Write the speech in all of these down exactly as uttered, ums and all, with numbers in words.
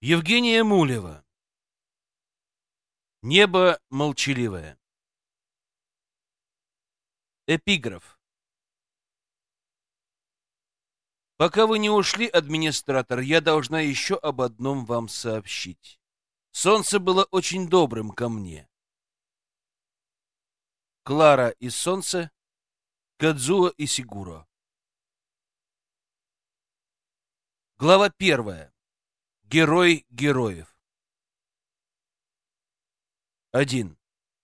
Евгения Мулева. Небо молчаливое. Эпиграф. Пока вы не ушли, администратор, я должна еще об одном вам сообщить. Солнце было очень добрым ко мне. Клара и Солнце, Кадзуо Исигуро. Глава первая. Герой героев. Один.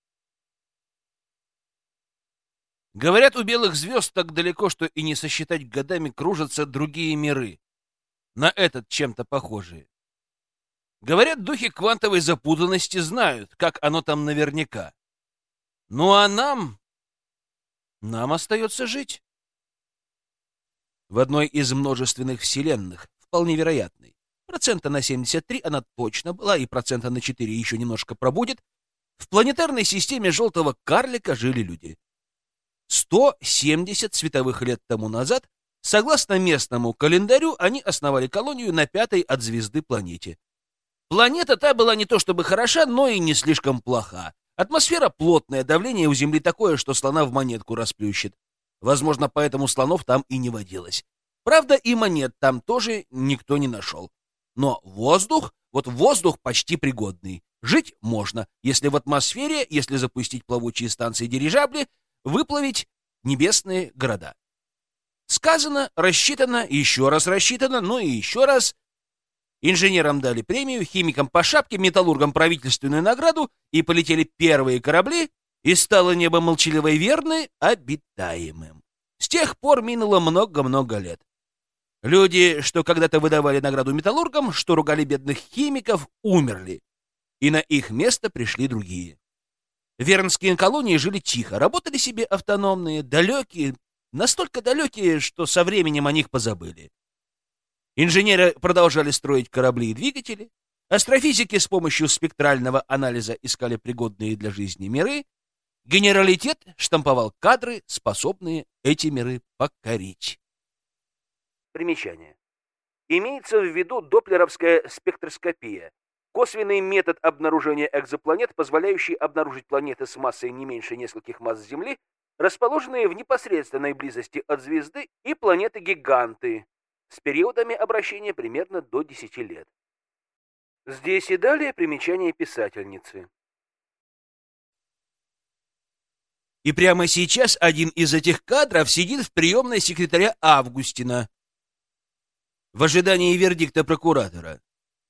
Говорят, у белых звезд так далеко, что и не сосчитать годами кружатся другие миры, на этот чем-то похожие. Говорят, духи квантовой запутанности знают, как оно там наверняка. Ну а нам... Нам остается жить. В одной из множественных вселенных, вполне вероятной, процента на семьдесят три она точно была, и процента на четыре еще немножко пробудет, в планетарной системе желтого карлика жили люди. сто семьдесят световых лет тому назад, согласно местному календарю, они основали колонию на пятой от звезды планете. Планета та была не то чтобы хороша, но и не слишком плоха. Атмосфера плотная, давление у Земли такое, что слона в монетку расплющит. Возможно, поэтому слонов там и не водилось. Правда, и монет там тоже никто не нашел. Но воздух, вот воздух почти пригодный. Жить можно, если в атмосфере, если запустить плавучие станции-дирижабли, выплавить небесные города. Сказано, рассчитано, еще раз рассчитано, ну и еще раз. Инженерам дали премию, химикам по шапке, металлургам правительственную награду, и полетели первые корабли, и стало небо молчаливо и верно обитаемым. С тех пор минуло много-много лет. Люди, что когда-то выдавали награду металлургам, что ругали бедных химиков, умерли, и на их место пришли другие. Вернские колонии жили тихо, работали себе автономные, далекие, настолько далекие, что со временем о них позабыли. Инженеры продолжали строить корабли и двигатели, астрофизики с помощью спектрального анализа искали пригодные для жизни миры, генералитет штамповал кадры, способные эти миры покорить. Примечание. Имеется в виду доплеровская спектроскопия. Косвенный метод обнаружения экзопланет, позволяющий обнаружить планеты с массой не меньше нескольких масс Земли, расположенные в непосредственной близости от звезды, и планеты-гиганты с периодами обращения примерно до десяти лет. Здесь и далее примечание писательницы. И прямо сейчас один из этих кадров сидит в приемной секретаря Августина в ожидании вердикта прокуратора.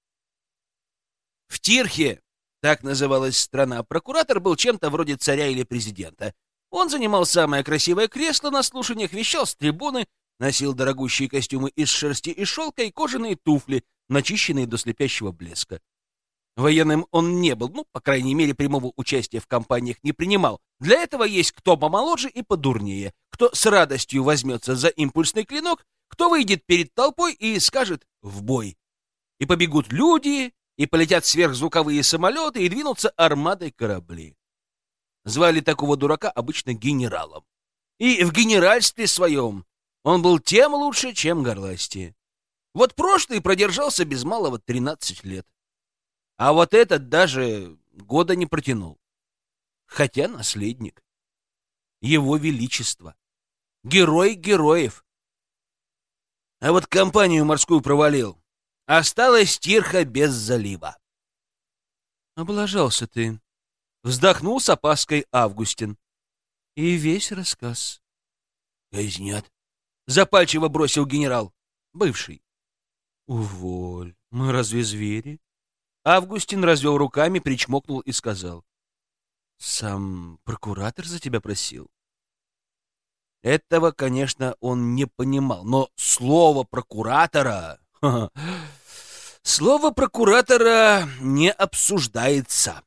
В Тирхе, так называлась страна, прокуратор был чем-то вроде царя или президента. Он занимал самое красивое кресло на слушаниях, вещал с трибуны, носил дорогущие костюмы из шерсти и шелка и кожаные туфли, начищенные до слепящего блеска. Военным он не был, ну, по крайней мере, прямого участия в кампаниях не принимал. Для этого есть кто помоложе и подурнее, кто с радостью возьмется за импульсный клинок, кто выйдет перед толпой и скажет «в бой». И побегут люди, и полетят сверхзвуковые самолеты, и двинутся армадой корабли. Звали такого дурака обычно генералом. И в генеральстве своем он был тем лучше, чем Горласти. Вот прошлый продержался без малого тринадцать лет. А вот этот даже года не протянул. Хотя наследник. Его Величество. Герой героев. А вот компанию морскую провалил. Осталась Тирха без залива. Облажался ты. Вздохнул с опаской Августин. И весь рассказ. Казнят. Запальчиво бросил генерал. Бывший. Уволь. Мы разве звери? Августин развел руками, причмокнул и сказал. Сам прокуратор за тебя просил. Этого, конечно, он не понимал, но слово прокуратора... Слово прокуратора не обсуждается.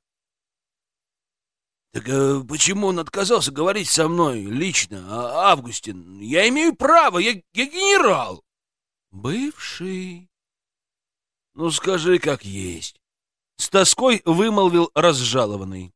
Так э, почему он отказался говорить со мной лично, а, Августин? Я имею право, я, я генерал. Бывший. Ну, скажи, как есть. С тоской вымолвил разжалованный.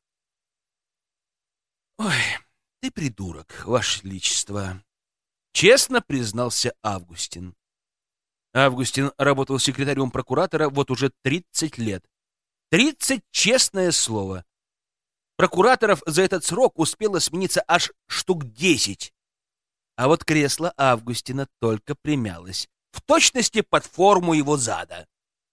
Ой, ты придурок, Ваше Величество. Честно признался Августин. Августин работал секретарем прокуратора вот уже тридцать лет. Тридцать, честное слово. Прокураторов за этот срок успело смениться аж штук десять. А вот кресло Августина только примялось, в точности под форму его зада.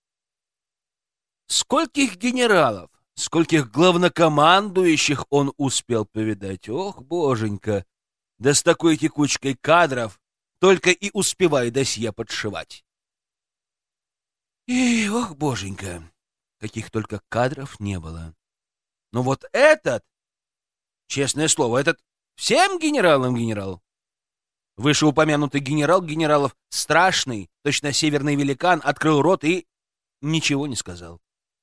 Скольких генералов, скольких главнокомандующих он успел повидать. Ох, боженька, да с такой текучкой кадров только и успевай досье подшивать. И, ох, боженька, каких только кадров не было. Но вот этот, честное слово, этот всем генералам генерал. Вышеупомянутый генерал генералов, страшный, точно северный великан, открыл рот и ничего не сказал.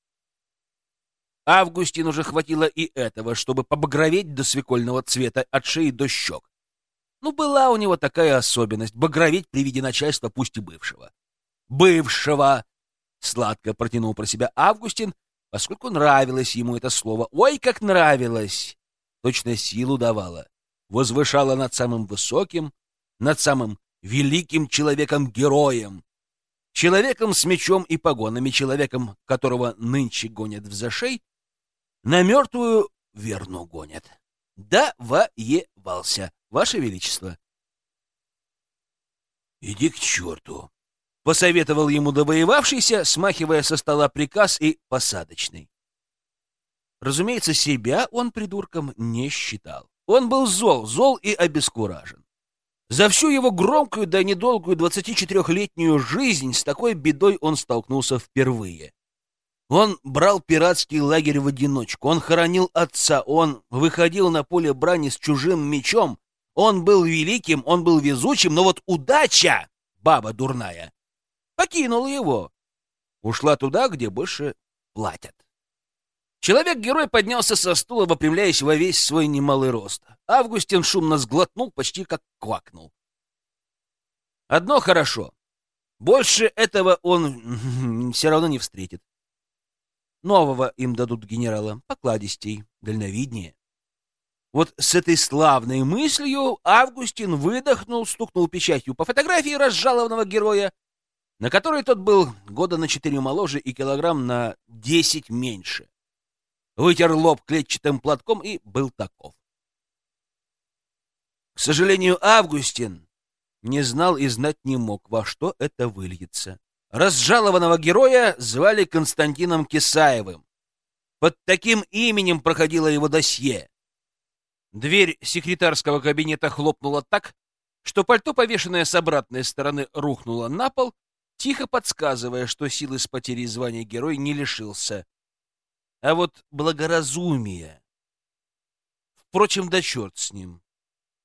Августину уже хватило и этого, чтобы побагроветь до свекольного цвета от шеи до щек. Ну, была у него такая особенность — багроветь при виде начальства, пусть и бывшего. «Бывшего!» — сладко протянул про себя Августин, поскольку нравилось ему это слово. Ой, как нравилось! Точно силу давало, возвышало над самым высоким, над самым великим человеком-героем, человеком с мечом и погонами, человеком, которого нынче гонят в зашей, на мертвую верну гонят. Да воевался, Ваше Величество. «Иди к черту!» — посоветовал ему довоевавшийся, смахивая со стола приказ и посадочный. Разумеется, себя он придурком не считал. Он был зол, зол и обескуражен. За всю его громкую да недолгую двадцатичетырехлетнюю жизнь с такой бедой он столкнулся впервые. Он брал пиратский лагерь в одиночку, он хоронил отца, он выходил на поле брани с чужим мечом, он был великим, он был везучим, но вот удача, баба дурная, покинула его. Ушла туда, где больше платят. Человек-герой поднялся со стула, выпрямляясь во весь свой немалый рост. Августин шумно сглотнул, почти как квакнул. Одно хорошо. Больше этого он все равно не встретит. Нового им дадут генерала, покладистей, дальновиднее. Вот с этой славной мыслью Августин выдохнул, стукнул печатью по фотографии разжалованного героя, на которой тот был года на четыре моложе и килограмм на десять меньше. Вытер лоб клетчатым платком и был таков. К сожалению, Августин не знал и знать не мог, во что это выльется. Разжалованного героя звали Константином Кисаевым. Под таким именем проходило его досье. Дверь секретарского кабинета хлопнула так, что пальто, повешенное с обратной стороны, рухнуло на пол, тихо подсказывая, что силы с потерей звания герой не лишился. А вот благоразумия... Впрочем, да черт с ним.